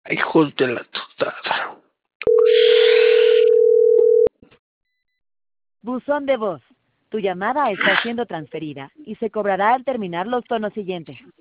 Hijos de la tostada. Buzón de voz. Tu llamada está siendo transferida y se cobrará al terminar los tonos siguientes.